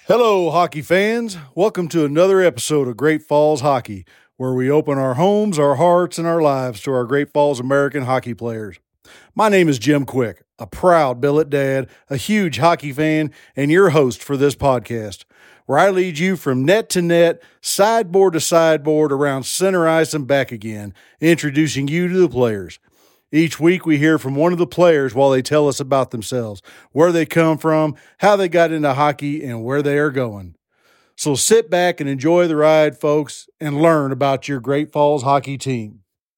Hello, hockey fans. Welcome to another episode of Great Falls Hockey, where we open our homes, our hearts, and our lives to our Great Falls American hockey players. My name is Jim Quick, a proud billet dad, a huge hockey fan, and your host for this podcast, where I lead you from net to net, sideboard to sideboard, around center ice and back again, introducing you to the players. Each week, we hear from one of the players while they tell us about themselves, where they come from, how they got into hockey, and where they are going. So sit back and enjoy the ride, folks, and learn about your Great Falls hockey team.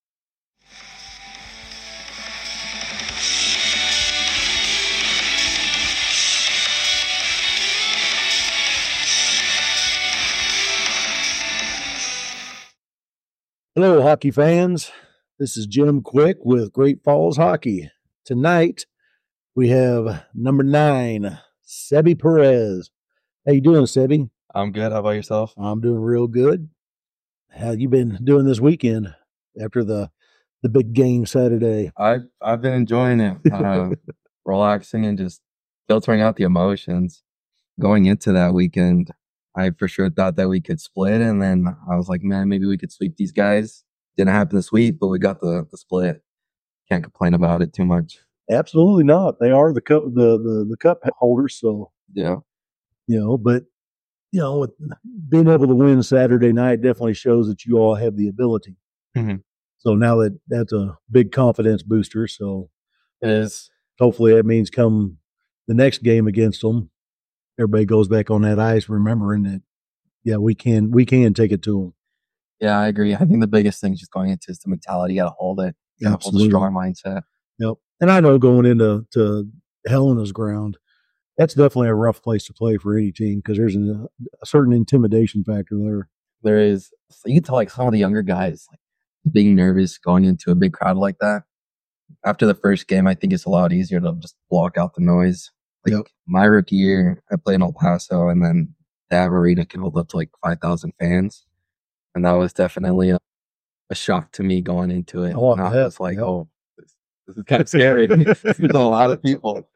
Hello, hockey fans. This is Jim Quick with Great Falls Hockey. Tonight, we have number 9, Sebi Perez. How you doing, Sebi? I'm good. How about yourself? I'm doing real good. How you been doing this weekend after the big game Saturday? I've been enjoying it, relaxing and just filtering out the emotions. Going into that weekend, I for sure thought that we could split, and then I was like, man, maybe we could sweep these guys. Didn't happen to sweep, but we got the split. Can't complain about it too much. Absolutely not. They are the cup the cup holders, so Yeah. but with being able to win Saturday night definitely shows that you all have the ability. Mhm. So now that's a big confidence booster. So It is. hopefully that means come the next game against them, everybody goes back on that ice, remembering that, yeah, we can take it to them. Yeah, I agree. I think the biggest thing just going into is the mentality. You got to hold it. You got to hold a strong mindset. Yep. And I know going into Helena's ground, that's definitely a rough place to play for any team because there's a certain intimidation factor there. There is. So you can tell like some of the younger guys like being nervous going into a big crowd like that. After the first game, I think it's a lot easier to just block out the noise. Like my rookie year, I played in El Paso, and then the Ave Arena can hold up to like 5,000 fans, and that was definitely a shock to me going into it. Oh, and I was like, oh, this is kind of scary. There's a lot of people.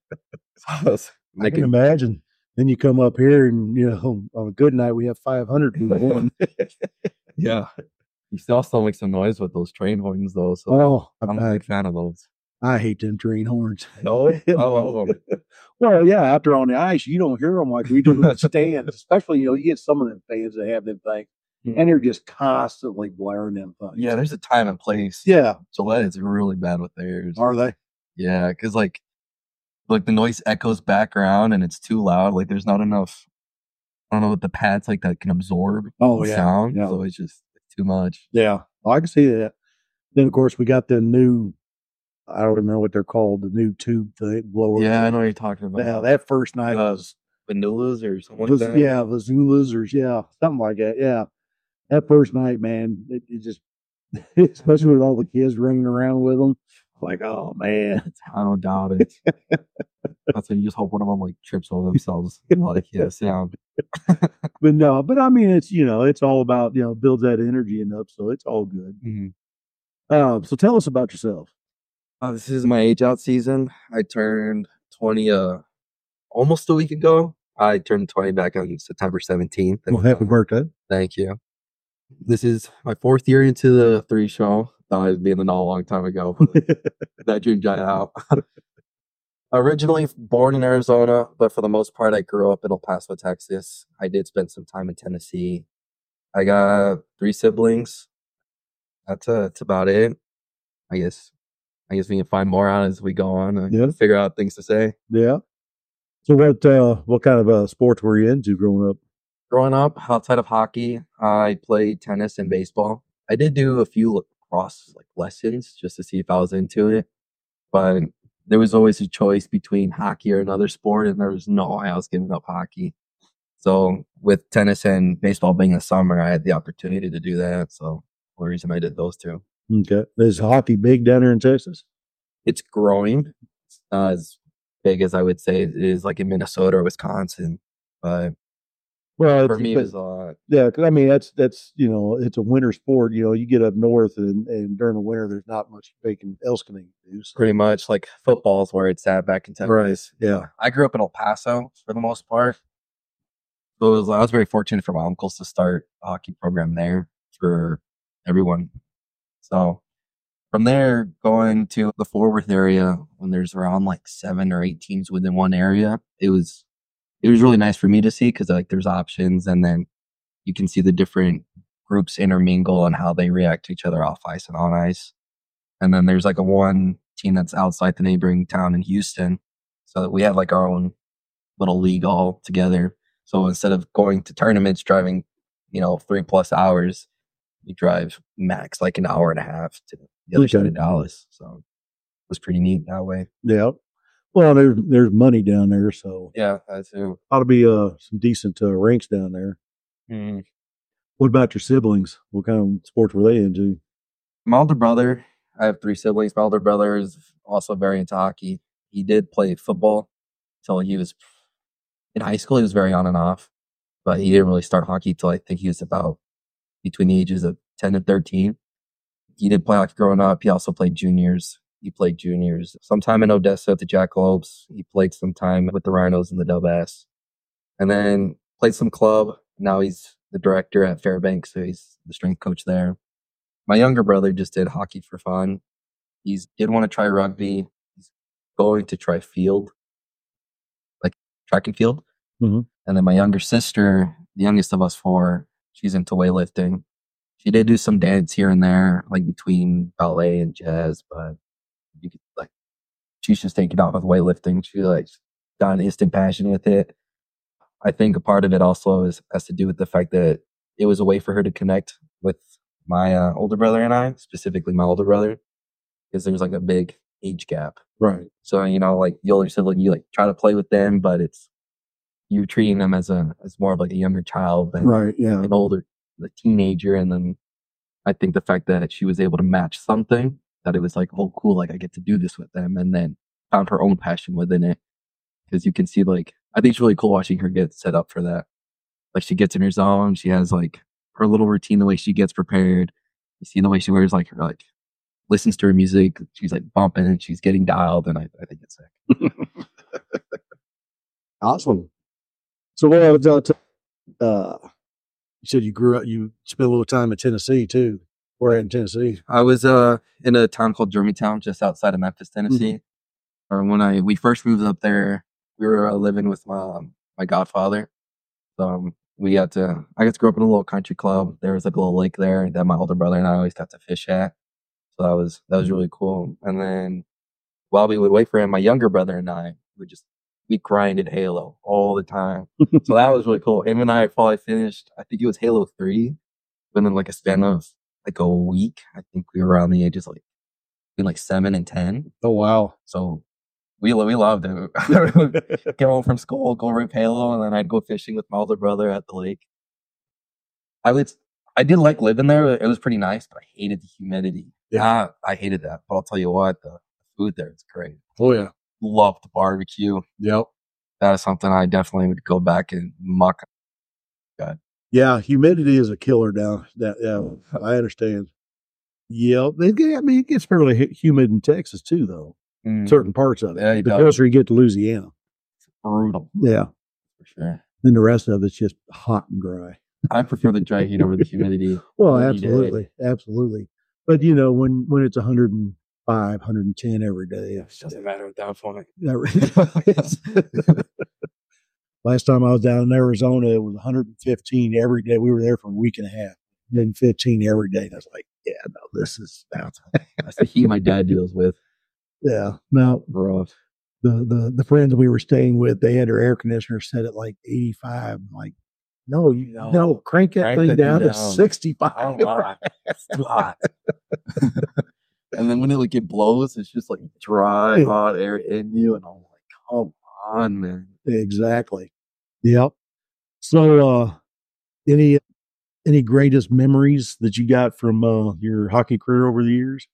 I can imagine. Then you come up here, and on a good night we have 500 people. Yeah. You still make some noise with those train horns, though. So I'm a big fan of those. I hate them train horns. No, I love them. Well, yeah. After on the ice, you don't hear them like we do in the stands. Especially, you get some of them fans that have them things, and they're just constantly blaring them things. Yeah, there's a time and place. Yeah, Gillette is really bad with theirs. Are they? Yeah, because like the noise echoes back around and it's too loud. Like there's not enough. I don't know what the pads like that can absorb the sound. Yeah. So it's just too much. Yeah, I can see that. Then of course we got the new. I don't remember what they're called. The new tube thing blower. Yeah, I know what you're talking about. Yeah, that first night was Vanulas or something like that. Yeah, Vazulas or something like that. Yeah, that first night, man, it just, especially with all the kids running around with them, like, oh man, I don't doubt it. That's when you just hope one of them like trips over themselves. Like, yeah, sound. but I mean, it's it's all about builds that energy up, so it's all good. Mm-hmm. So tell us about yourself. This is my age out season. I turned 20 almost a week ago. I turned 20 back on September 17th. Well, happy birthday. Thank you. This is my 4th year into the 3 show. Thought I'd be in the know a long time ago. That dream died out. Originally born in Arizona, but for the most part, I grew up in El Paso, Texas. I did spend some time in Tennessee. I got 3 siblings. That's about it. I guess we can find more out as we go on and figure out things to say. Yeah. So what kind of sports were you into growing up? Growing up, outside of hockey, I played tennis and baseball. I did do a few lacrosse lessons just to see if I was into it, but there was always a choice between hockey or another sport, and there was no way I was giving up hockey. So with tennis and baseball being in the summer, I had the opportunity to do that. So the reason I did those 2. Okay. Is hockey big down there in Texas? It's growing. It's not as big as I would say it is like in Minnesota or Wisconsin, but well, for me it was a lot. Yeah, because I mean that's it's a winter sport. You get up north and during the winter there's not much else can do. So. Pretty much like football's where it's at back in Texas. Right. Yeah. I grew up in El Paso for the most part. So I was very fortunate for my uncles to start a hockey program there for everyone. So from there, going to the Fort Worth area, when there's around like 7 or 8 teams within one area, it was really nice for me to see because like there's options, and then you can see the different groups intermingle and how they react to each other off ice and on ice. And then there's like a one team that's outside the neighboring town in Houston, so we had like our own little league all together. So instead of going to tournaments, driving 3+ hours, you drive max like an hour and a half to the other side of Dallas. So it was pretty neat that way. Yeah. Well, there's money down there, so Yeah, that too. ought to be some decent rinks down there. Mm. What about your siblings? What kind of sports were they into? My older brother, I have 3 siblings. My older brother is also very into hockey. He did play football until he was in high school. He was very on and off, but he didn't really start hockey till I think he was about between the ages of 10 and 13. He did play hockey growing up. He also played juniors. He played juniors sometime in Odessa at the Jackalopes. He played some time with the Rhinos and the Dub-Ass, and then played some club. Now he's the director at Fairbanks, so he's the strength coach there. My younger brother just did hockey for fun. He did want to try rugby. He's going to try field, like track and field. Mm-hmm. And then my younger sister, the youngest of us 4, she's into weightlifting. She did do some dance here and there, like between ballet and jazz, but you could like she's just taken out with weightlifting. She like got an instant passion with it. I think a part of it also has to do with the fact that it was a way for her to connect with my older brother and I, specifically my older brother, because there's like a big age gap. Right. So like the older sibling, you like try to play with them, but it's you're treating them as more of like a younger child than Right. Yeah. an older the teenager. And then I think the fact that she was able to match something, that it was like, oh, cool, like I get to do this with them, and then found her own passion within it. Because you can see, like, I think it's really cool watching her get set up for that. Like, she gets in her zone, she has like her little routine, the way she gets prepared. You see the way she wears like her like listens to her music, she's like bumping and she's getting dialed, and I think it's sick. Awesome. So what I was you said you spent a little time in Tennessee too. Where in Tennessee? I was in a town called Germantown, just outside of Memphis, Tennessee. When we first moved up there, we were living with my godfather. So I got to grow up in a little country club. There was like a little lake there that my older brother and I always got to fish at. So that was really cool. And then while we would wait for him, my younger brother and I we grinded Halo all the time. So that was really cool. Him and I probably finished, I think it was Halo 3, within like a span of like a week. I think we were around the ages like between like 7 and 10. Oh wow! So we loved it. Get home from school, go rip Halo, and then I'd go fishing with my older brother at the lake. I did like living there. It was pretty nice, but I hated the humidity. Yeah, I hated that. But I'll tell you what, the food there is great. Oh yeah, loved the barbecue. Yep, that is something I definitely would go back and muck. God. Yeah, humidity is a killer down. Yeah, I understand. Yeah, it gets fairly humid in Texas too, though. Certain parts of it. Yeah, the closer you get to Louisiana, it's brutal. Yeah, for sure. Then the rest of it's just hot and dry. I prefer the dry heat over the humidity. Well, absolutely. But when it's 105, 110 every day, it doesn't matter at that point. Last time I was down in Arizona, it was 115 every day. We were there for a week and a half. Then 15 every day. And I was like, yeah, no, this is that's the heat my dad deals with. Yeah. Now, rough. The friends we were staying with, they had their air conditioner set at like 85. I'm like, no, crank that thing down to 65. Oh, it's too hot. And then when it blows, it's just like dry, hot air in you. And I'm like, come on, man. Exactly. Yep. So, any greatest memories that you got from your hockey career over the years?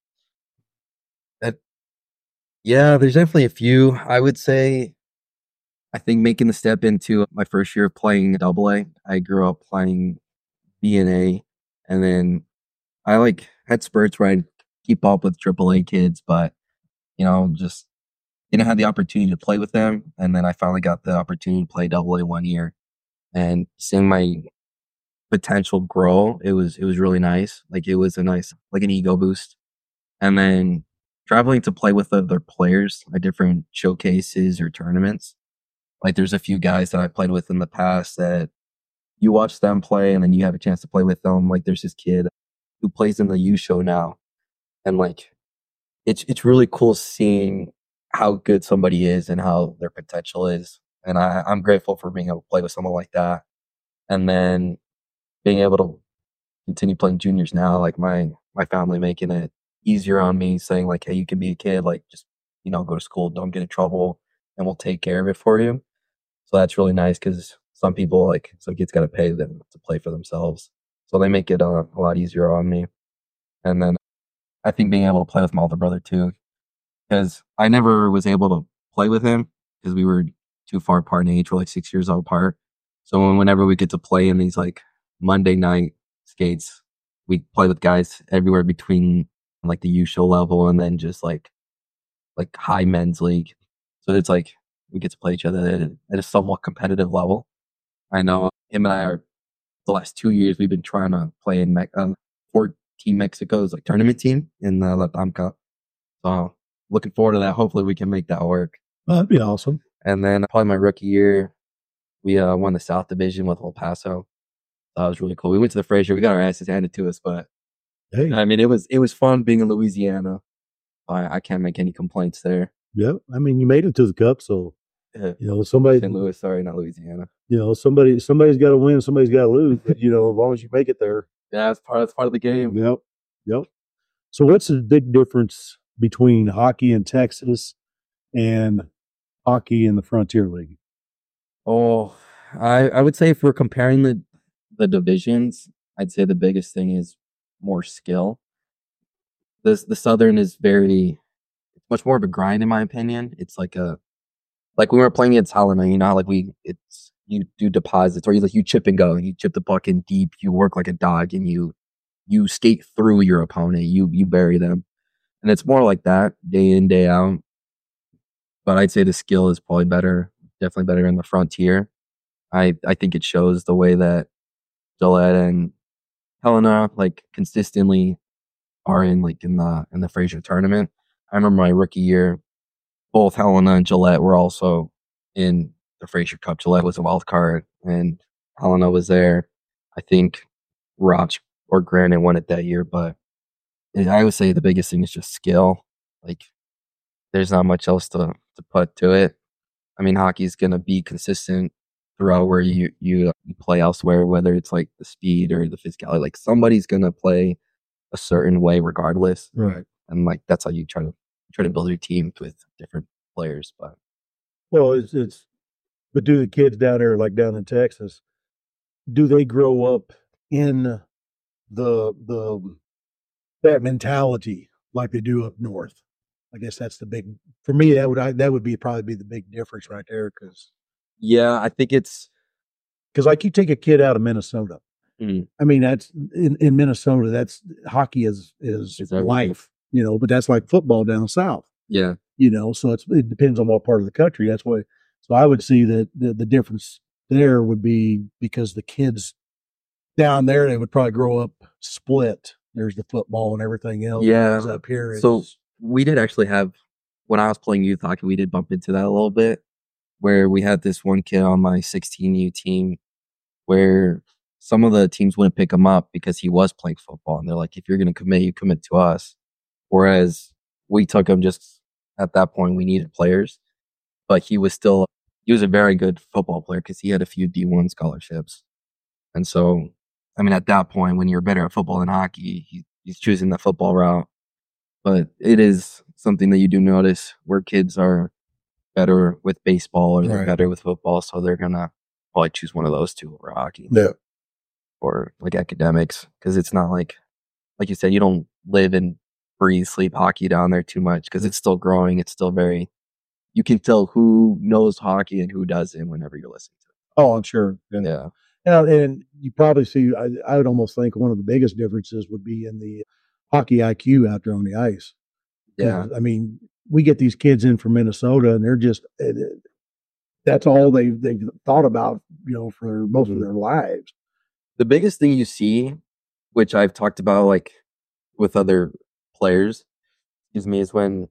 Yeah, there's definitely a few. I would say, I think making the step into my first year of playing AA, I grew up playing B&A, and then I had spurts where I'd keep up with AAA kids, but just didn't have the opportunity to play with them. And then I finally got the opportunity to play AA one year. and seeing my potential grow, it was really nice. Like it was a nice like an ego boost. And then traveling to play with other players at different showcases or tournaments. Like there's a few guys that I played with in the past that you watch them play and then you have a chance to play with them. Like there's this kid who plays in the U show now. And like it's really cool seeing how good somebody is and how their potential is. And I'm grateful for being able to play with someone like that. And then being able to continue playing juniors now, like my family making it easier on me, saying like, hey, you can be a kid, like just go to school, don't get in trouble, and we'll take care of it for you. So that's really nice because some people like some kids got to pay them to play for themselves, so they make it a lot easier on me. And then I think being able to play with my older brother too, because I never was able to play with him because we were too far apart in age. We're like 6 years apart. So whenever we get to play in these like Monday night skates, we play with guys everywhere between like the U show level and then just like high men's league. So it's like we get to play each other at a somewhat competitive level. I know him and I are the last 2 years we've been trying to play in for Team Mexico's like tournament team in the Latam Cup. So looking forward to that. Hopefully we can make that work. That'd be awesome. And then probably my rookie year, we won the South Division with El Paso. That was really cool. We went to the Fraser. We got our asses handed to us, but Hey, I mean, it was fun being in Louisiana. I can't make any complaints there. yeah. I mean, you made it to the cup, so somebody, St. Louis, sorry, not Louisiana. somebody's got to win, somebody's got to lose. But as long as you make it there, Yeah, that's part of the game. yep, yep. So, what's the big difference between hockey in Texas and hockey in the Frontier League? Oh, I would say if we're comparing the divisions, I'd say the biggest thing is more skill. The Southern is much more of a grind in my opinion. It's like when we were playing against Helena, how like you do deposits or you chip and go, you chip the puck in deep, you work like a dog and you skate through your opponent, you bury them. And it's more like that day in, day out. But I'd say the skill is probably better, definitely better in the Frontier. I think it shows the way that Gillette and Helena like consistently are in the Fraser tournament. I remember my rookie year, both Helena and Gillette were also in the Fraser Cup. Gillette was a wild card and Helena was there. I think Roch or Granite won it that year, but I would say the biggest thing is just skill. Like there's not much else to put to it. I mean, hockey's gonna be consistent throughout where you play elsewhere, whether it's like the speed or the physicality. Like somebody's gonna play a certain way regardless, Right. and like that's how you try to build your team with different players. But Well, but do the kids down there, like down in Texas, do they grow up in the that mentality like they do up north? I guess that's the big for me. That would be probably be the big difference right there yeah, I think it's because like you take a kid out of Minnesota. mm, I mean, that's in Minnesota. That's hockey is everything. life, but that's like football down south. Yeah, So it depends on what part of the country. That's why. So I would see that the difference there would be because the kids down there they would probably grow up split. There's the football and everything else. yeah. Whereas up here, So we did actually have when I was playing youth hockey, we did bump into that a little bit, where we had this one kid on my 16U team where some of the teams wouldn't pick him up because he was playing football. And they're like, if you're going to commit, you commit to us. Whereas we took him just at that point, we needed players, but he was a very good football player because he had a few D1 scholarships. And so, I mean, at that point, when you're better at football than hockey, he's choosing the football route. But it is something that you do notice where kids are better with baseball or they're Right. better with football. So they're going to probably choose one of those two over hockey. Yeah. Or like academics. Because it's not like you said, you don't live and breathe, sleep hockey down there too much because it's still growing. It's still you can tell who knows hockey and who doesn't whenever you're listening to it. Oh, I'm sure. Yeah. And you probably see. I would almost think one of the biggest differences would be in the hockey IQ out there on the ice. Yeah. I mean, we get these kids in from Minnesota, and they're just that's all they've thought about, for most of their lives. The biggest thing you see, which I've talked about like with other players, is when,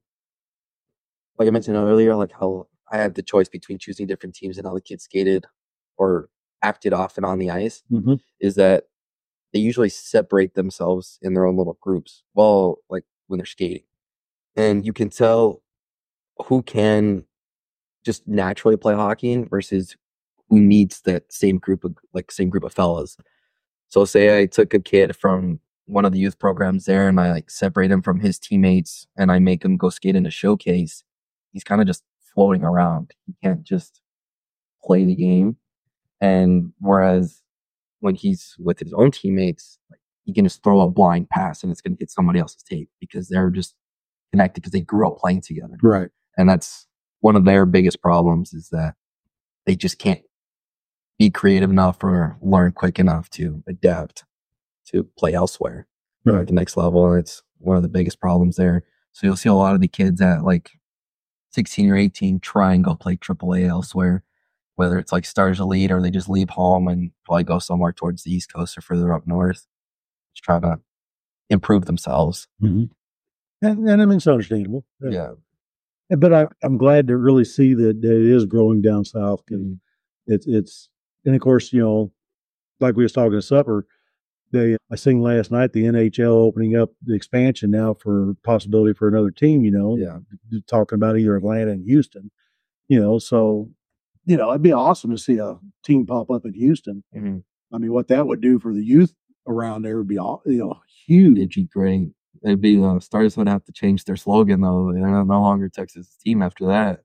like I mentioned earlier, like how I had the choice between choosing different teams and how the kids skated or acted off and on the ice, is that they usually separate themselves in their own little groups. Well, like when they're skating, and you can tell who can just naturally play hockey versus who needs that same group of fellas. So say I took a kid from one of the youth programs there and I like separate him from his teammates and I make him go skate in a showcase. He's kind of just floating around. He can't just play the game. And whereas when he's with his own teammates, like, he can just throw a blind pass and it's going to hit somebody else's tape because they're just connected because they grew up playing together. Right. And that's one of their biggest problems, is that they just can't be creative enough or learn quick enough to adapt to play elsewhere at the next level. And it's one of the biggest problems there. So you'll see a lot of the kids at like 16 or 18 try and go play AAA elsewhere, whether it's like Stars Elite or they just leave home and probably go somewhere towards the East Coast or further up north, just try to improve themselves. And I mean, it's understandable. Yeah. But I'm glad to really see that it is growing down south. And it's, and of course, like we was talking at supper, I seen last night the NHL opening up the expansion now for possibility for another team, talking about either Atlanta and Houston, so, it'd be awesome to see a team pop up in Houston. I mean, what that would do for the youth around there would be, huge. It'd be great. It'd be, Stars would have to change their slogan though. They're no longer Texas team after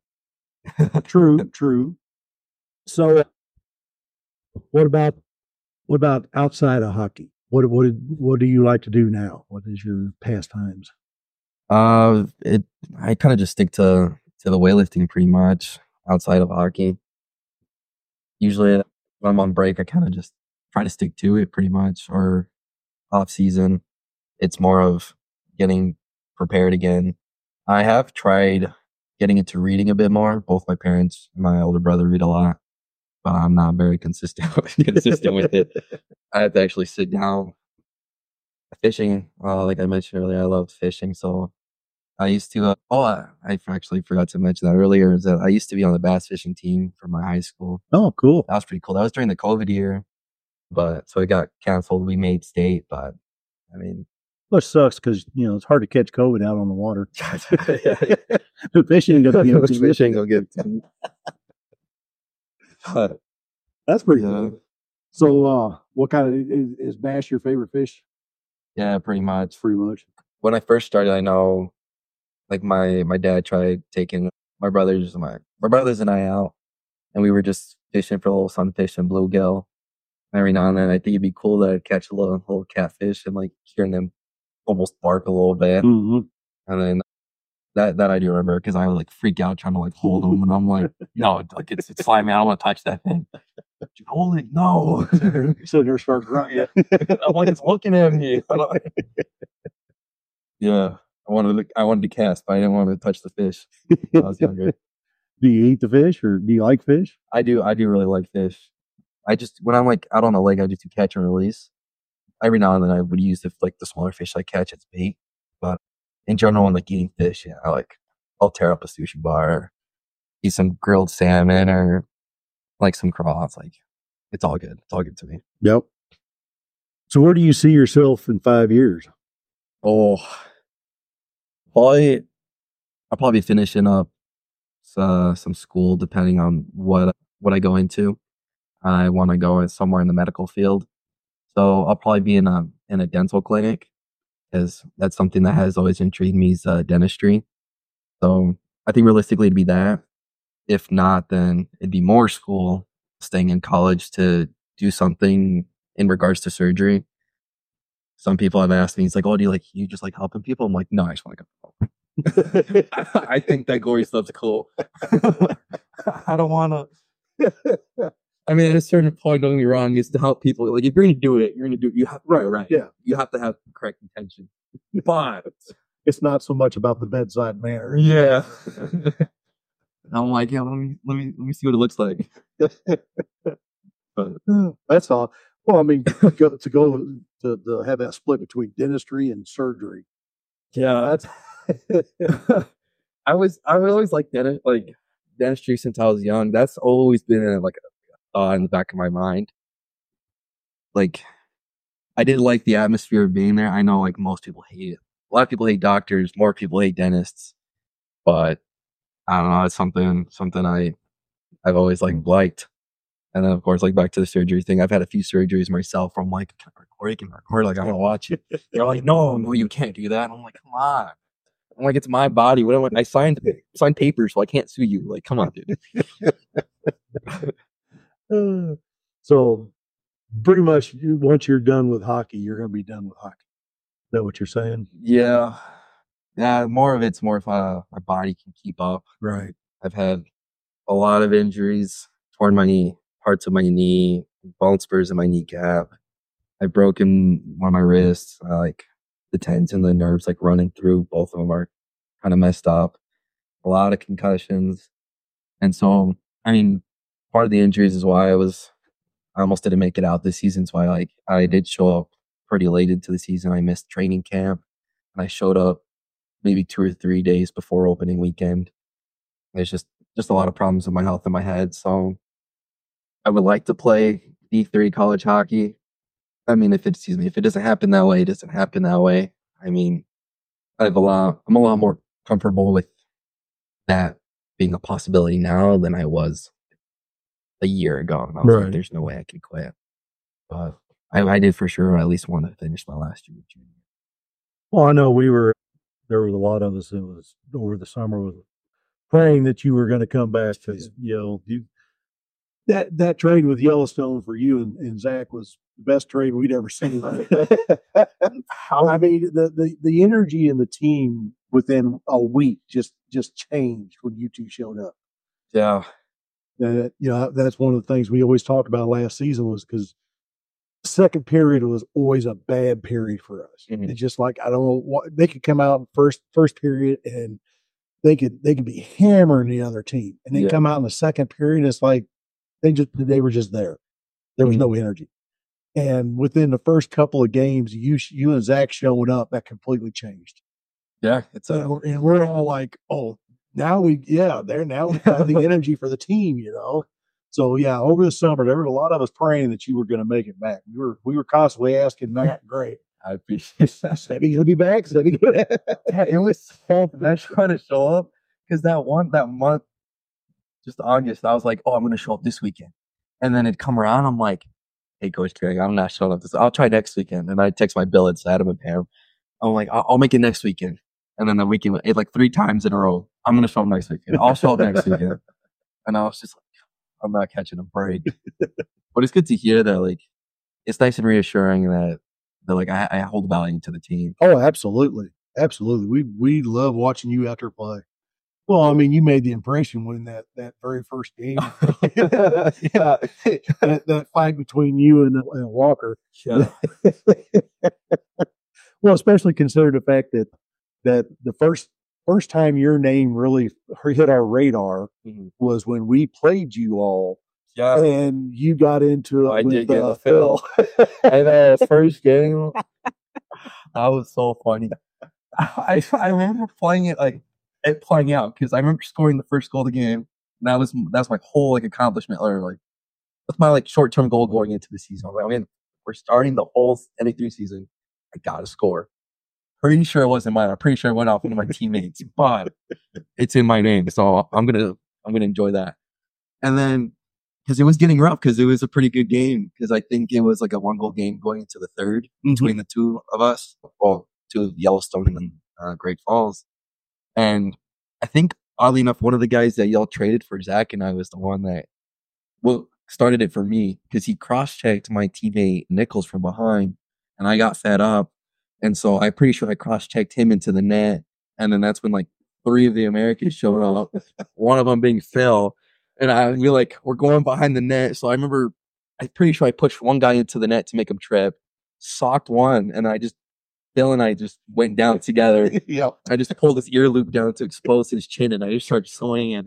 that. True. So what about outside of hockey? What do you like to do now? What is your pastimes? I kind of just stick to the weightlifting pretty much outside of hockey. Usually when I'm on break, I kind of just try to stick to it pretty much, or off season, it's more of getting prepared again. I have tried getting into reading a bit more. Both my parents and my older brother read a lot, but I'm not very consistent with it. I have to actually sit down. Fishing, like I mentioned earlier, I love fishing. So I used to, I actually forgot to mention that earlier, is that I used to be on the bass fishing team for my high school. Oh, cool. That was pretty cool. That was during the COVID year, but so it got canceled. We made state, but I mean, which sucks because, it's hard to catch COVID out on the water. The fishing will get but that's pretty cool. So, what kind of is bass your favorite fish? Yeah, pretty much. When I first started, I know, like my dad tried taking my brothers and I out, and we were just fishing for a little sunfish and bluegill. Every now and then, I think it'd be cool to catch a little catfish and like hearing them almost bark a little bit. And then that I do remember, because I would like freak out trying to like hold them, and I'm like, no, like it's slimy. I don't want to touch that thing. Hold it, no. So there starts running. I'm like, it's looking at me. Yeah, I wanted to cast, but I didn't want to touch the fish when I was younger. Do you eat the fish, or do you like fish? I do really like fish. I just, when I'm like out on the lake, I do catch and release. Every now and then I would use the smaller fish I catch as bait, but in general, when like eating fish, I'll tear up a sushi bar, eat some grilled salmon or like some crawfish. Like, it's all good. It's all good to me. Yep. So where do you see yourself in 5 years? Oh, I'll probably be finishing up some school, depending on what I go into. I want to go somewhere in the medical field, so I'll probably be in a dental clinic, because that's something that has always intrigued me, is dentistry. So I think realistically it'd be that. If not, then it'd be more school, staying in college to do something in regards to surgery. Some people have asked me, it's like, oh, you just like helping people? I'm like, no, I just want to go home. I think that gory stuff's cool. I don't want to. I mean, at a certain point, don't get me wrong, is to help people. Like, if you're going to do it, you have right. Yeah, you have to have the correct intention. But it's not so much about the bedside manner. Yeah. And I'm like, yeah, let me see what it looks like. But That's all. Well, I mean, to have that split between dentistry and surgery. yeah, That's I always liked dentistry since I was young. That's always been a thought in the back of my mind. Like, I did like the atmosphere of being there. I know like most people hate it. A lot of people hate doctors. More people hate dentists. But I don't know. It's something I've always liked. And then of course, like back to the surgery thing. I've had a few surgeries myself. From like, can I record? You can record. Like, I want to watch it. They're like, no, you can't do that. And I'm like, come on. I'm like, it's my body. I signed papers, so I can't sue you. Like, come on, dude. so pretty much once you're done with hockey, you're going to be done with hockey. Is that what you're saying? Yeah. More of it's more if my body can keep up. Right. I've had a lot of injuries, torn my knee, parts of my knee, bone spurs in my kneecap. I've broken one of my wrists. The tendons and the nerves running through both of them are kind of messed up. A lot of concussions. And so, I mean, part of the injuries is why I almost didn't make it out this season. So I did show up pretty late into the season. I missed training camp and I showed up maybe 2 or 3 days before opening weekend. There's just a lot of problems with my health in my head. So I would like to play D3 college hockey. I mean, if it doesn't happen that way, it doesn't happen that way. I mean, I'm a lot more comfortable with that being a possibility now than I was a year ago. And I was like, there's no way I can quit. But I did for sure at least want to finish my last year. Well, I know there was a lot of us that was over the summer was praying that you were going to come back because, that trade with Yellowstone for you and Zach was the best trade we'd ever seen. I mean, the energy in the team within a week just changed when you two showed up. Yeah. That's one of the things we always talked about last season was because second period was always a bad period for us. Mm-hmm. It's just like, I don't know what they could come out in first period and they could be hammering the other team and then come out in the second period. And it's like, they were just there. There was no energy. And within the first couple of games, you and Zach showing up, that completely changed. Yeah. And we're all like, oh, now we have the energy for the team, So yeah, over the summer, there were a lot of us praying that you were going to make it back. We were constantly asking Matt, great. I appreciate that. Said he's going to be back. It was so nice trying to show up because that month, just August, I was like, oh, I'm going to show up this weekend. And then it'd come around. I'm like, hey, Coach Craig, I'm not showing up I'll try next weekend. And I text my billets, Adam and Pam. I'm like, I'll make it next weekend. And then the weekend, 3 times in a row, I'm going to show up next weekend. I'll show up next weekend. And I was just like, I'm not catching a break. But it's good to hear that, it's nice and reassuring that I hold value to the team. Oh, absolutely. Absolutely. We love watching you out there play. Well, I mean, you made the impression when that very first game. Yeah. that fight between you and Walker. Yeah. Well, especially consider the fact that the first time your name really hit our radar was when we played you all. Yeah. And you got into it. I did get a Phil. And the first game, that was so funny. I remember playing it playing out because I remember scoring the first goal of the game. And that's my whole accomplishment, or that's my short-term goal going into the season. I mean, we're starting the whole NA3 season. I gotta score. Pretty sure it wasn't mine. I'm pretty sure it went off one of my teammates, but it's in my name, so I'm gonna enjoy that. And then because it was getting rough, because it was a pretty good game, because I think it was a 1-goal game going into the third between the two of us, well, two of Yellowstone and then Great Falls. And I think, oddly enough, one of the guys that y'all traded for Zach and I was the one that started it for me, because he cross-checked my teammate Nichols from behind, and I got fed up. And so I'm pretty sure I cross-checked him into the net. And then that's when 3 of the Americans showed up, one of them being Phil. And we're going behind the net. So I'm pretty sure I pushed one guy into the net to make him trip, socked one, and Phil and I just went down together. Yep. I just pulled his ear loop down to expose his chin, and I just started swinging.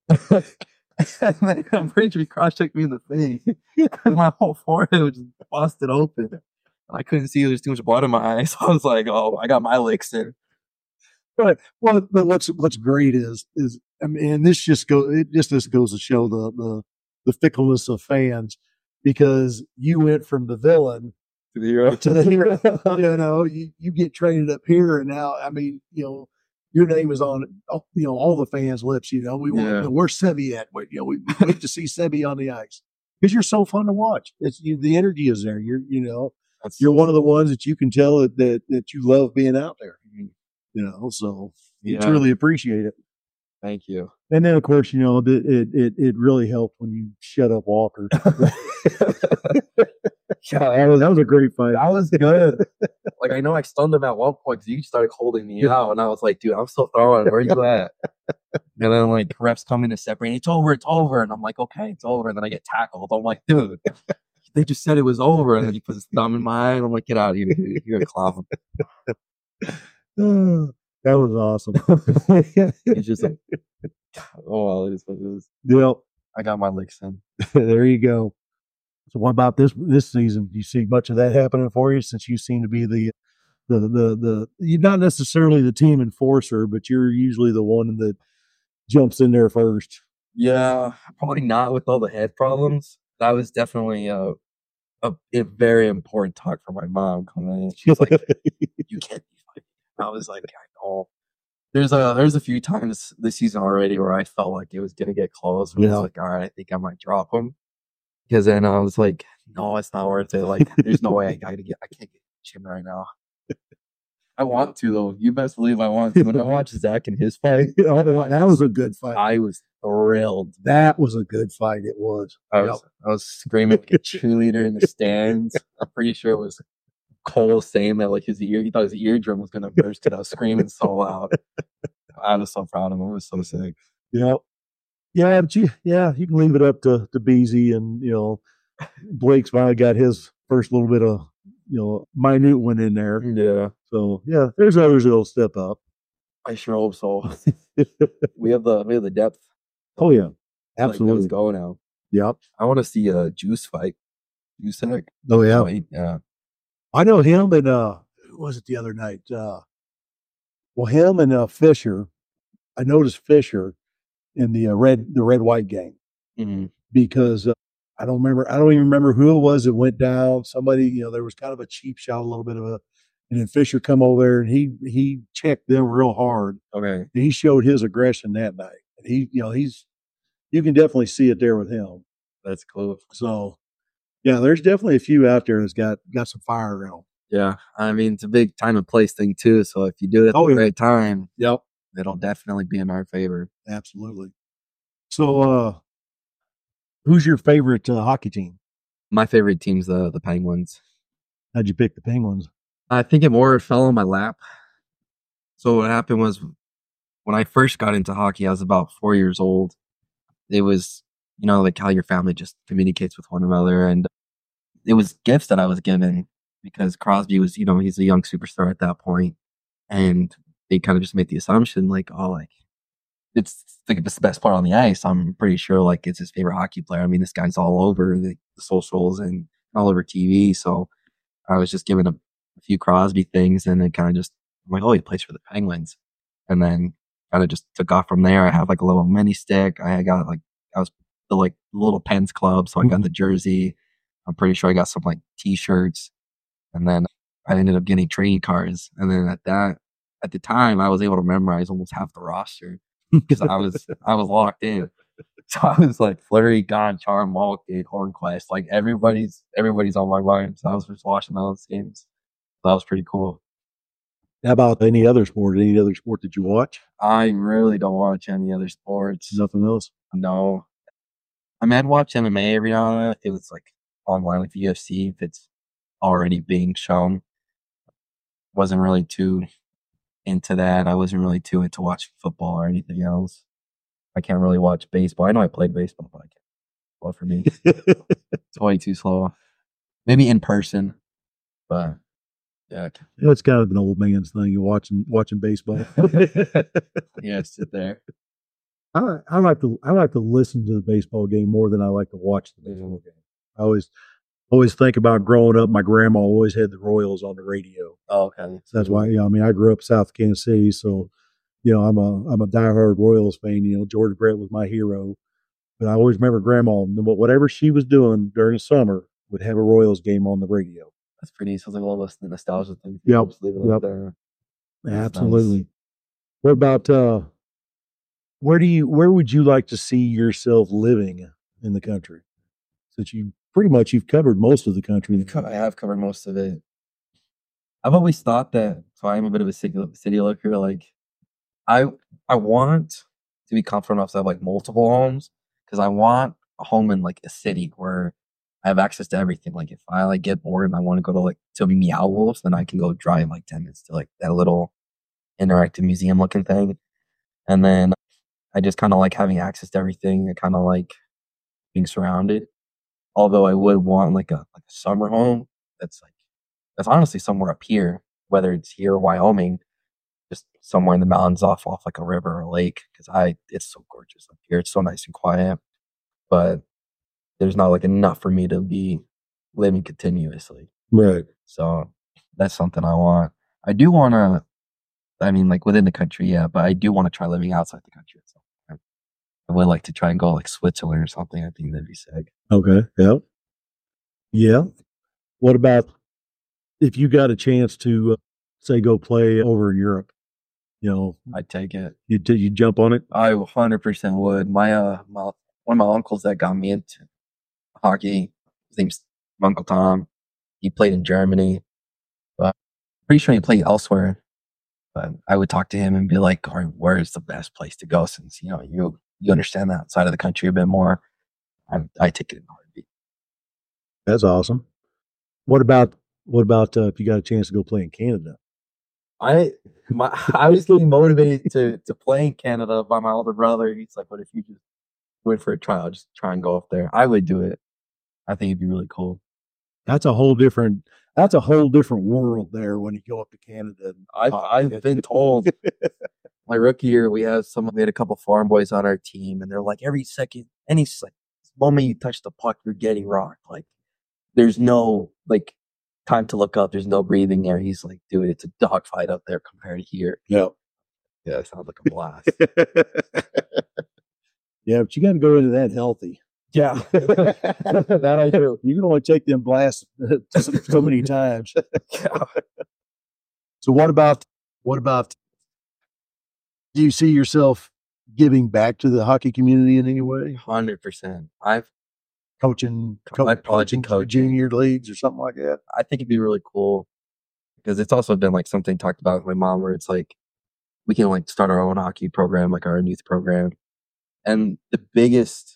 And then I'm pretty sure he cross-checked me in the face. And my whole forehead was just busted open. And I couldn't see. There was too much blood in my eyes. So I was like, oh, I got my licks in. Right. Well, but what's great is I mean, and this just goes to show the fickleness of fans, because you went from the villain To the hero. to the hero. You know, you get traded up here, and now, I mean, you know, your name is on, you know, all the fans' lips. You know, where's Sebi at? You know, we wait to see Sebi on the ice, because you're so fun to watch. The energy is there. You're one of the ones that you can tell that you love being out there. You know, so you truly appreciate it. Thank you. And then, of course, you know, it really helped when you shut up Walker. Yeah, that was a great fight. That was good. Like, I know I stunned him at one point because you started holding me out, and I was like, dude, I'm still throwing. Where you at? And then, like, the refs come in to separate. It's over. And I'm like, okay, it's over. And then I get tackled. I'm like, dude, they just said it was over. And then he puts his thumb in my eye, and I'm like, get out of here. You're a clown. That was awesome. He's just like, oh, well, it is what it is. Yep. I got my licks in. There you go. So what about this season? Do you see much of that happening for you, since you seem to be the you're not necessarily the team enforcer, but you're usually the one that jumps in there first? Yeah, probably not with all the head problems. That was definitely a very important talk for my mom coming in. She's like, you can't be fighting. I was like, I know. There's a few times this season already where I felt like it was gonna get close. I was like, all right, I think I might drop him. Because then I was like, no, it's not worth it. Like, there's no way I can't get Jim right now. I want to, though. You best believe I want to. When I watched Zach and his fight, that was a good fight. I was thrilled. That was a good fight. It was. I was screaming like a cheerleader in the stands. I'm pretty sure it was Cole saying that, like, he thought his eardrum was going to burst, and I was screaming so loud. I was so proud of him. It was so sick. Yep. Yeah, but you can leave it up to Beasy, and, you know, Blake's finally got his first little bit of, you know, minute one in there. Yeah. So yeah, there's others that'll step up. I sure hope so. we have the depth. Oh yeah, absolutely. Let's go now. Yep. I want to see a Juice fight. Juice. Oh yeah. Yeah. I know him and who was it the other night? Well, him and Fisher. I noticed Fisher in the red white game, because I don't even remember who it was that went down. Somebody, you know, there was kind of a cheap shot, a little bit of and then Fisher come over there and he checked them real hard. Okay. And he showed his aggression that night. And you can definitely see it there with him. That's cool. So yeah, there's definitely a few out there that's got some fire around. Yeah. I mean, it's a big time and place thing too. So if you do it at the right time, yep, it'll definitely be in our favor. Absolutely. So, who's your favorite hockey team? My favorite team's the Penguins. How'd you pick the Penguins? I think it more fell on my lap. So what happened was, when I first got into hockey, I was about 4 years old. It was, you know, like how your family just communicates with one another. And it was gifts that I was given, because Crosby was, you know, he's a young superstar at that point. And they kind of just made the assumption, like, oh, like, it's the best player on the ice. I'm pretty sure, like, it's his favorite hockey player. I mean, this guy's all over the socials and all over TV. So I was just given a few Crosby things, and then kind of just, I'm like, oh, he plays for the Penguins. And then kind of just took off from there. I have like a little mini stick. I was the like little Pens club. So I got the jersey. I'm pretty sure I got some like t-shirts, and then I ended up getting trading cards. And then at the time, I was able to memorize almost half the roster, because I was locked in. So I was like Fleury, Gonchar, Malkin, Hornquist, like everybody's on my mind. So I was just watching those games. So that was pretty cool. How about any other sport? Any other sport that you watch? I really don't watch any other sports. Nothing else? No. I mean, I'd watch MMA every now and then. It was like online, like the UFC, if it's already being shown. Wasn't really too into that. I wasn't really too into watching football or anything else. I can't really watch baseball. I know I played baseball, but I can't. Well, for me, it's way too slow. Maybe in person, but yeah, it's kind of an old man's thing. You're watching baseball. Yeah, sit there. I like to listen to the baseball game more than I like to watch the baseball game. I always think about growing up. My grandma always had the Royals on the radio. Oh, okay. So that's why, I mean, I grew up south of Kansas City, so I'm a diehard Royals fan. George Brett was my hero, but I always remember Grandma, whatever she was doing during the summer, would have a Royals game on the radio. That's pretty. Sounds like a little nostalgia thing. Yep. Just leave it up there. Absolutely. Nice. What about where would you like to see yourself living in the country? Since you've covered most of the country. I have covered most of it. I've always thought that. So I'm a bit of a city looker. Like, I want to be comfortable enough to have like multiple homes, because I want a home in like a city where I have access to everything. Like, if I like get bored and I want to go to like to Meow Wolves, then I can go drive like 10 minutes to like that little interactive museum looking thing. And then I just kind of like having access to everything. I kind of like being surrounded. Although I would want like a summer home that's honestly somewhere up here, whether it's here or Wyoming, just somewhere in the mountains off like a river or a lake, because it's so gorgeous up here. It's so nice and quiet, but there's not like enough for me to be living continuously. Right. So that's something I want. I do want to, I mean, like within the country, yeah, but I do want to try living outside the country at some point. I would like to try and go like Switzerland or something. I think that'd be sick. Okay. Yeah. Yeah. What about if you got a chance to say go play over in Europe? I'd take it. You jump on it? I 100% would. My one of my uncles that got me into hockey, his name's Uncle Tom. He played in Germany, but I'm pretty sure he played elsewhere. But I would talk to him and be like, all right, where is the best place to go? Since you understand that side of the country a bit more. I take it in a heartbeat. That's awesome. What about if you got a chance to go play in Canada? I was getting motivated to play in Canada by my older brother. He's like, what if you just went for a trial, just try and go up there? I would do it. I think it'd be really cool. That's a whole different world there when you go up to Canada. I've been told my rookie year we had a couple farm boys on our team, and they're like, every second, any moment you touch the puck, you're getting rocked. Like, there's no like time to look up. There's no breathing there. He's like, dude, it's a dogfight up there compared to here. Yeah, it sounds like a blast. Yeah, but you got to go into that healthy. Yeah, that I do. You can only take them blasts so many times. Yeah. So what about? Do you see yourself giving back to the hockey community in any way? 100%. Coaching coaching junior leagues or something like that. I think it'd be really cool, because it's also been like something talked about with my mom, where it's like we can like start our own hockey program, like our youth program. And the biggest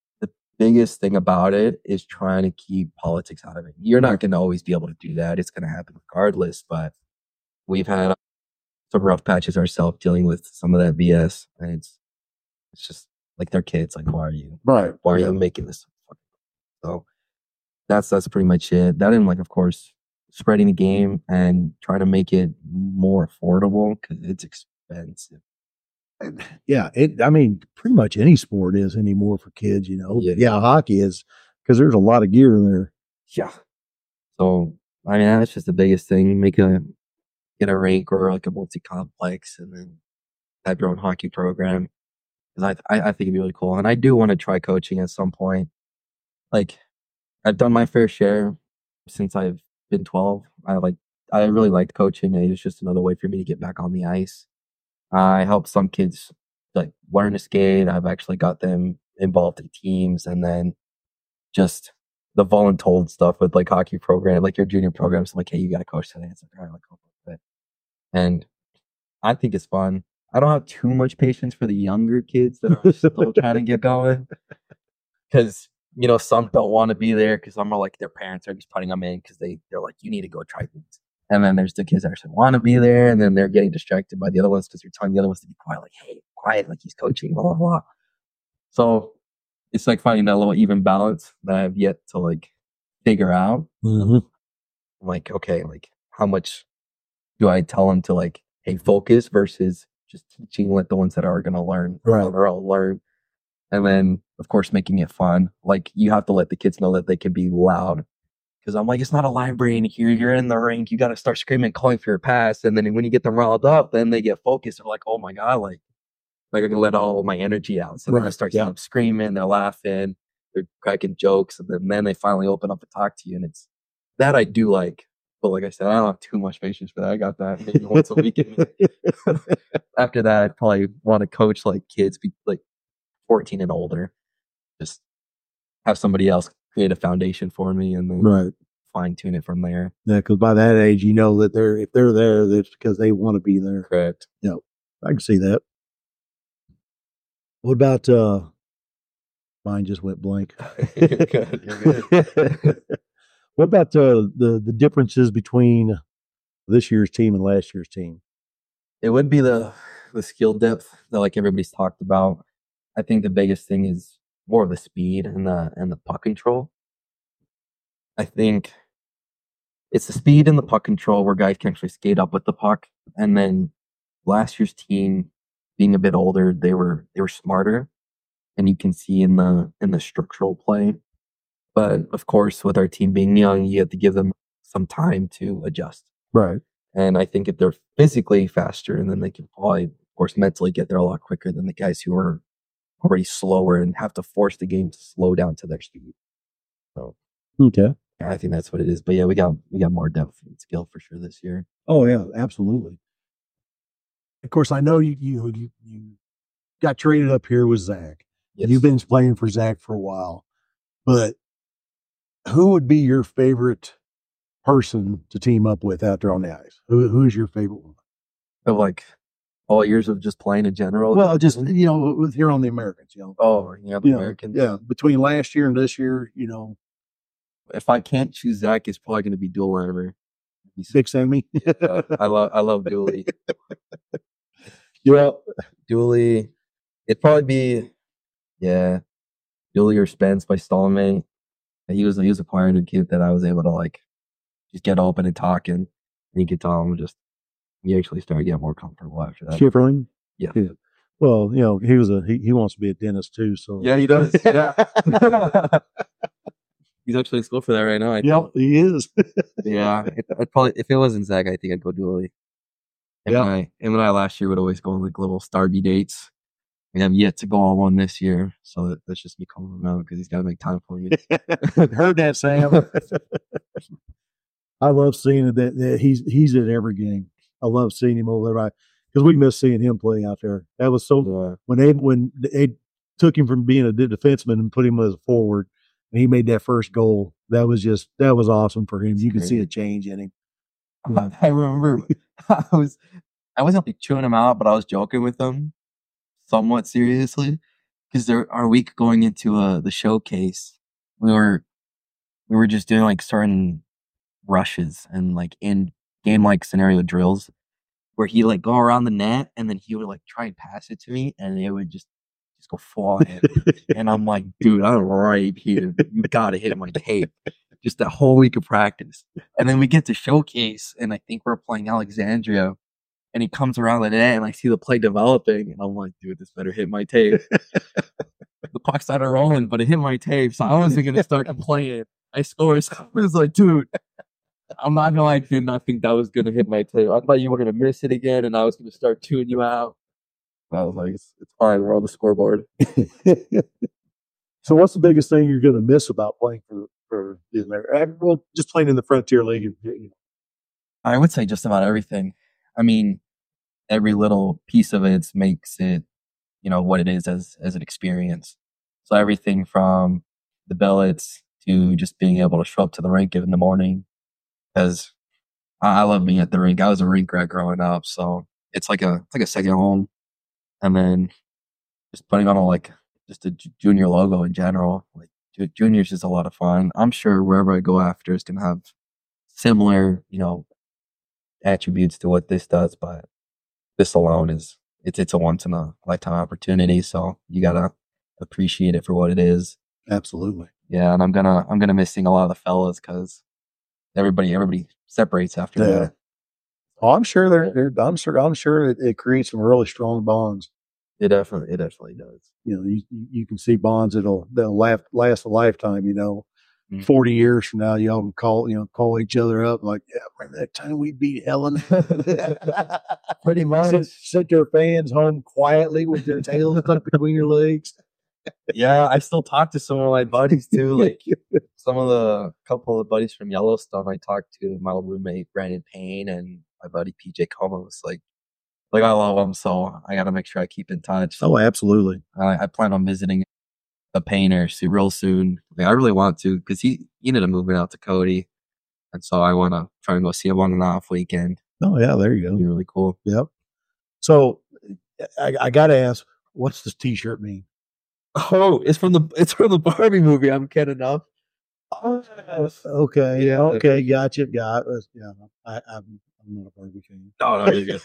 thing about it is trying to keep politics out of it. You're not going to always be able to do that. It's going to happen regardless, but we've had some rough patches ourselves dealing with some of that BS, and it's just like they're kids. Like, why are you making this? So that's pretty much it. That, and like, of course, spreading the game and trying to make it more affordable, because it's expensive. Yeah, I mean, pretty much any sport is anymore for kids, Yeah. Hockey is, because there's a lot of gear there. Yeah. So, I mean, that's just the biggest thing. Get a rink or like a multi-complex, and then have your own hockey program. Because I think it'd be really cool. And I do want to try coaching at some point. Like, I've done my fair share since I've been 12. I really liked coaching, and it was just another way for me to get back on the ice. I helped some kids like learn to skate. I've actually got them involved in teams, and then just the voluntold stuff with like hockey program, like your junior programs. Like, hey, you got to coach today. It's like, all right, like, go for it. And I think it's fun. I don't have too much patience for the younger kids that are still trying to get going, because some don't want to be there because some are like their parents are just putting them in because they're like, you need to go try things. And then there's the kids that actually want to be there, and then they're getting distracted by the other ones because you're telling the other ones to be quiet, like, hey, quiet, like he's coaching, blah, blah, blah. So it's like finding that little even balance that I have yet to like figure out. Mm-hmm. I'm like, okay, like how much do I tell them to like, hey, focus versus just teaching, let the ones that are going to learn, Right. or I'll learn. And then, of course, making it fun. Like, you have to let the kids know that they can be loud. Because I'm like, it's not a library in here. You're in the rink. You got to start screaming, calling for your pass. And then when you get them riled up, then they get focused. They're like, oh my God, like I can let all my energy out. So then I start seeing them screaming, they're laughing, they're cracking jokes. And then they finally open up and talk to you. And it's that I do like. But like I said, I don't have too much patience for that. I got that maybe once a week. After that, I'd probably want to coach like kids, be like 14 and older. Just have somebody else create a foundation for me and then fine tune it from there. Yeah, because by that age, you know that if they're there, that's because they want to be there. Correct. Yeah, I can see that. What about mine just went blank. You're good. What about the differences between this year's team and last year's team? It would be the skill depth that like everybody's talked about. I think the biggest thing is more of the speed and the puck control. I think it's the speed and the puck control where guys can actually skate up with the puck. And then last year's team, being a bit older, they were smarter, and you can see in the structural play. But of course, with our team being young, you have to give them some time to adjust. Right. And I think if they're physically faster, and then they can probably, of course, mentally get there a lot quicker than the guys who are already slower and have to force the game to slow down to their speed. So, okay, I think that's what it is. But yeah, we got more depth and skill for sure this year. Oh yeah, absolutely. Of course, I know you got traded up here with Zach. Yes. You've been playing for Zach for a while, but who would be your favorite person to team up with out there on the ice? Who's your favorite one? Of like all years of just playing in general? Well, just, with here on the Americans, Oh, yeah, the Americans. Yeah, between last year and this year, If I can't choose Zach, it's probably going to be Dueler. Big Sammy. I love Dooley. Yeah. Dooley. It'd probably be, Dooley or Spence by Stallman. He was a quiet kid that I was able to like just get open and talking, and you could tell him he actually started getting more comfortable after that. Schifferling? Yeah. Well, he wants to be a dentist too, so Yeah, he does. Yeah. He's actually in school for that right now. Yeah, he is. Yeah. I'd probably, if it wasn't Zach, I think I'd go Dooley. Him and I last year would always go on like little Starby dates. We have yet to go on one this year, so that's just me calling him out because he's got to make time for me. Heard that, Sam. I love seeing it that he's at every game. I love seeing him over there because we miss seeing him play out there. That was so when they took him from being a defenseman and put him as a forward, and he made that first goal. That was awesome for him. You could see a change in him. I remember I wasn't like chewing him out, but I was joking with him somewhat seriously because our week going into the showcase, we were just doing like certain rushes and like in game like scenario drills where he like go around the net and then he would like try and pass it to me and it would just go flying. And I'm like, dude, I'm right here. You gotta hit my tape. Just that whole week of practice. And then we get to showcase and I think we're playing Alexandria and he comes around the net and I see the play developing and I'm like, dude, this better hit my tape. The puck started rolling, but it hit my tape, so I wasn't gonna start playing. I scored. So I was like, dude, I'm not gonna lie, did not think that was gonna hit my tape. I thought you were gonna miss it again, and I was gonna start chewing you out. I was like, it's fine. We're on the scoreboard. So, what's the biggest thing you're gonna miss about playing for the American? Well, just playing in the Frontier League. I would say just about everything. I mean, every little piece of it makes it, what it is as an experience. So everything from the billets to just being able to show up to the rink in the morning. Because I love being at the rink. I was a rink rat growing up, so it's like a second home. And then just putting on just a junior logo in general. Like juniors is a lot of fun. I'm sure wherever I go after is gonna have similar, attributes to what this does, but this alone it's a once in a lifetime opportunity. So you gotta appreciate it for what it is. Absolutely. Yeah, and I'm gonna miss seeing a lot of the fellas because everybody separates after that. Oh, I'm sure I'm sure it creates some really strong bonds. It definitely does. You know, you can see bonds they'll last a lifetime. 40 years from now, y'all can call each other up like, yeah, remember that time we beat Helen? Pretty much. Sit their fans home quietly with their tails tucked between your legs. Yeah, I still talk to some of my buddies too. Like couple of buddies from Yellowstone. I talked to my old roommate Brandon Payne and my buddy PJ Comas. Like I love them, so I got to make sure I keep in touch. Oh, absolutely. I plan on visiting the Painter real soon. I really want to because he ended up moving out to Cody, and so I want to try and go see him on an off weekend. Oh yeah, there you go. It'd be really cool. Yep. So I got to ask, what's this T-shirt mean? Oh, it's from the Barbie movie. I'm kidding up. Oh, okay. Yeah. Okay. Gotcha. Got it. Yeah. I'm not a Barbie fan. No, you're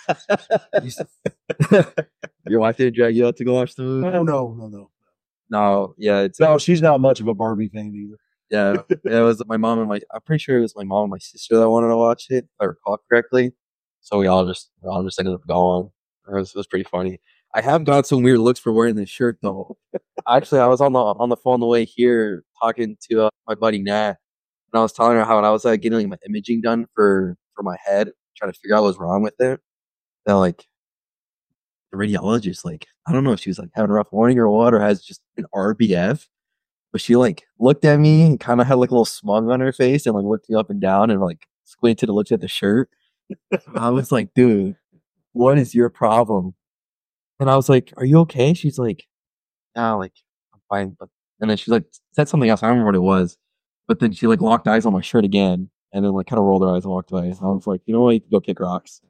good. Your wife didn't drag you out to go watch the movie? No. No, yeah, No, she's not much of a Barbie fan either. Yeah, it was my mom and I'm pretty sure it was my mom and my sister that wanted to watch it, if I recall correctly. So we all just ended up going. It was pretty funny. I have got some weird looks for wearing this shirt though. Actually, I was on the phone on the way here talking to my buddy Nat, and I was telling her how I was getting like, my imaging done for my head, trying to figure out what was wrong with it. That like the radiologist, like I don't know if she was like having a rough morning or what, or has just an RBF. But she like looked at me and kind of had like a little smug on her face and like looked me up and down and like squinted and looked at the shirt. I was like, dude, what is your problem? And I was like, are you okay? She's like, no, like I'm fine. But and then she like said something else. I don't remember what it was. But then she like locked eyes on my shirt again and then like kind of rolled her eyes and walked away. And I was like, you know what? You can go kick rocks.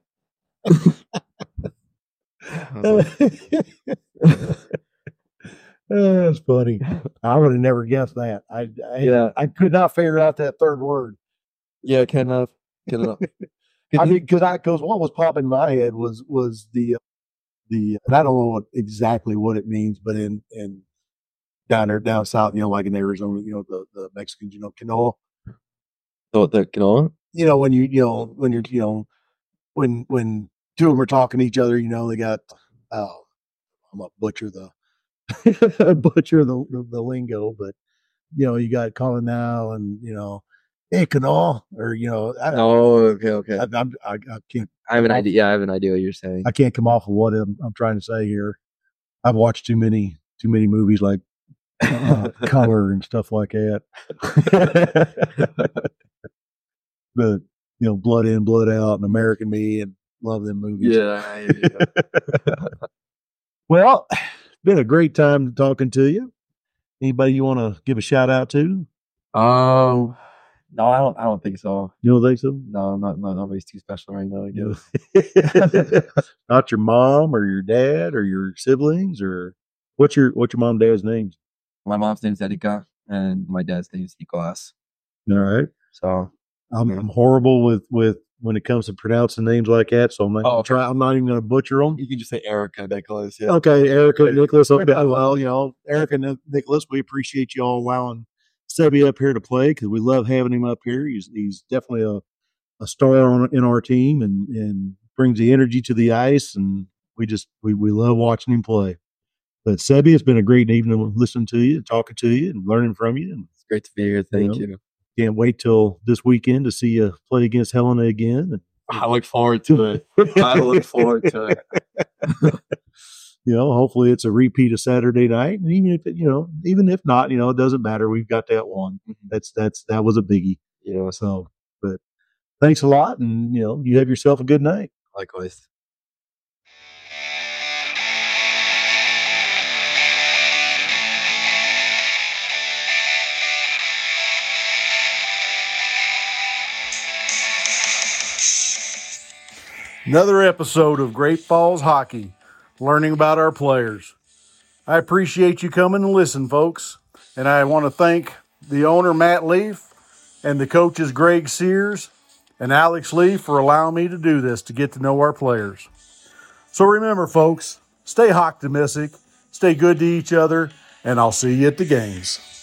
That's funny. I would have never guessed that. I could not figure out that third word. Yeah, kind of. I mean, because what was popping in my head was the and I don't know exactly what it means, but in down south, like in Arizona, the Mexicans, canola. So the canola? When two of them are talking to each other, they got I'm gonna butcher the the lingo, but you got calling now and hey canola or okay. I can't. I have an idea. Yeah, I have an idea what you're saying. I can't come off of what I'm trying to say here. I've watched too many movies like Color and stuff like that. But Blood In, Blood Out, and American Me, and love them movies. Yeah. Well, it's been a great time talking to you. Anybody you want to give a shout out to? No, I don't think so. You don't think so? No, nobody's too special right now, I guess. Not your mom or your dad or your siblings, or what's your mom and dad's names? My mom's name is Erika and my dad's name is Nicolas. All right. So I'm horrible with when it comes to pronouncing names like that, so I'm not even going to butcher them. You can just say Erica Nicholas. Yeah. Okay, Erica Nicholas. Okay, well, Erica Nicholas, we appreciate you all allowing Sebby up here to play because we love having him up here. He's definitely a star in our team and brings the energy to the ice, and we love watching him play. But Sebby, it's been a great evening listening to you, talking to you, and learning from you. And it's great to be here. Thank you. Can't wait till this weekend to see you play against Helena again. I look forward to it. Hopefully it's a repeat of Saturday night, and even if not, it doesn't matter. We've got that one. That was a biggie. So, but thanks a lot, and you have yourself a good night. Likewise. Another episode of Great Falls Hockey, learning about our players. I appreciate you coming and listen, folks. And I want to thank the owner, Matt Leaf, and the coaches, Greg Sears and Alex Leaf, for allowing me to do this to get to know our players. So remember, folks, stay optimistic, stay good to each other, and I'll see you at the games.